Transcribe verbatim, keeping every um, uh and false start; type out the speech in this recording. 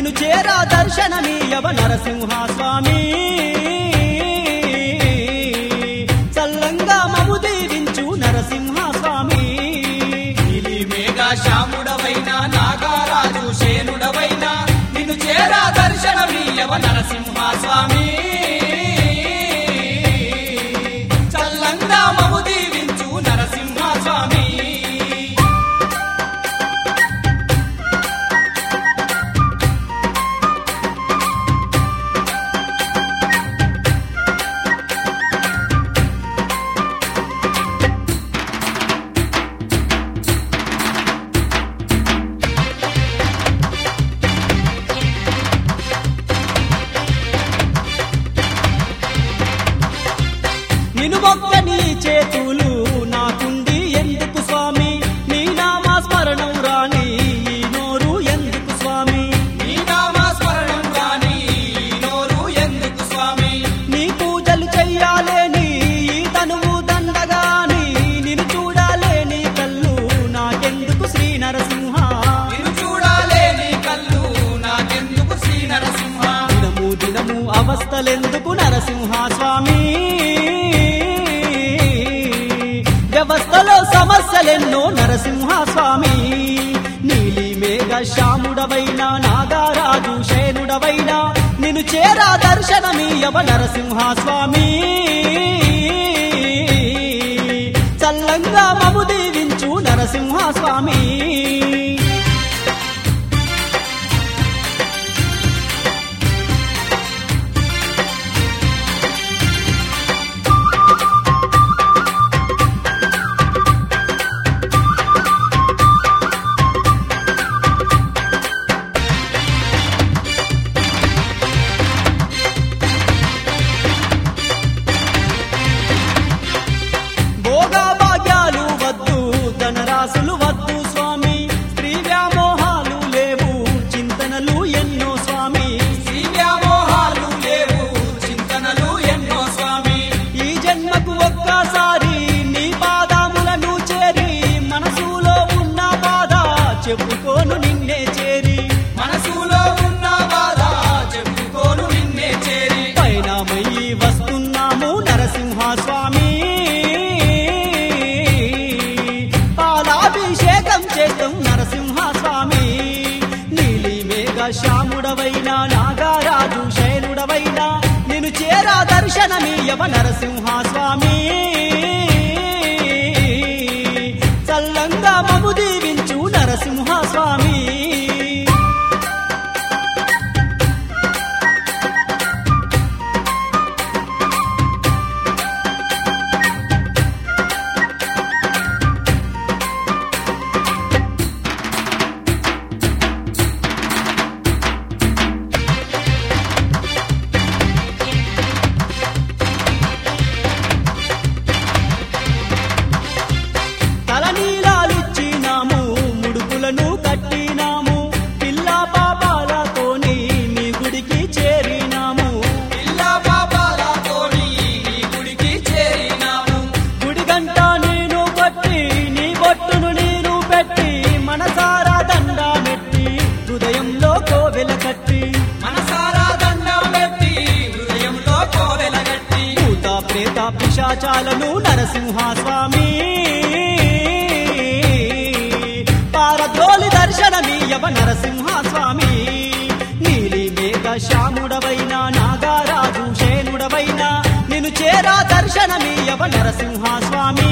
నిన్ను చేరా దర్శనమీయవ నరసింహ స్వామి చల్లంగా మము దీవించు నరసింహ స్వామి నీలి మేఘ శ్యాముడవైన నాగారాజు శేనుడవైన నిన్ను చేరా దర్శనమీయవ నరసింహ స్వామి చల్లంగా మము దీవించు నరసింహ స్వామి నిన్ను మొక్క నీ చేతులు నాకుండి ఎందుకు స్వామి నీ నామస్మరణం రాని ఈ నోరు ఎందుకు స్వామి నీ నామస్మరణం రాని ఈ నోరు ఎందుకు స్వామి నీ పూజలు చెయ్యాలేని ఈ తనువు దండగాని నిన్ను చూడాలేని కళ్ళు నాకెందుకు శ్రీ నరసింహ నిన్ను చూడాలేని కళ్ళు నాకెందుకు శ్రీ నరసింహ దినము దినము అవస్థలెందుకు నరసింహ స్వామి వ్యవస్థలో సమస్యలెన్నో నరసింహ స్వామి నీలి మేఘ శ్యాముడవైన నాగారాజు శేనుడవైన నిన్ను చేరా దర్శనమీయవ నరసింహ స్వామి చల్లంగా మము దీవించు నరసింహ స్వామి భోగభాగ్యాలు వద్దు ధనరాశులు వద్దు స్వామి స్త్రీ వ్యామోహాలు లేవు చింతనలు ఎన్నో స్వామి శ్రీ వ్యామోహాలు లేవు చింతనలు ఎన్నో స్వామి ఈ జన్మకు ఒక్కసారి నీ పాదములను చేరి మనసులో ఉన్న బాధ చెప్పుకోను నిన్నే చేరి మనసులో ఉన్న బాధ చెప్పుకోను నిన్నే చేరి పైనమయ్యి వస్తున్నాము నరసింహ స్వామి పాలాభిషేకం చేద్దాం నరసింహ స్వామి నీలి మేఘ శ్యాముడవైన నాగారాజు శైలుడవైన నిన్ను చేరా దర్శనమీయవ నరసింహ స్వామి చల్లంగా మము దీవించు నరసింహ స్వామి తలనీలాలిచ్చినాము ముడుపులను కట్టినాము పిల్ల పాపాలతోని నీ గుడికి చేరినాము పిల్ల పాపాలతోని నీ గుడికి చేరినాము గుడి గంట నేను కొట్టి నీ బొట్టును నీరు పెట్టి మనసారా దండమెట్టి హృదయంలో కోవెల కట్టి మనసారా దండం పెట్టి హృదయంలో కోవెలగట్టి భూత ప్రేత పిశాచాలను నరసింహ స్వామి పారద్రోలి దర్శనమీయవ నరసింహ స్వామి నీలి మేఘ శ్యాముడవైన నాగారాజు శేనుడవైన నిన్ను చేరా దర్శనమీయవ నరసింహ స్వామి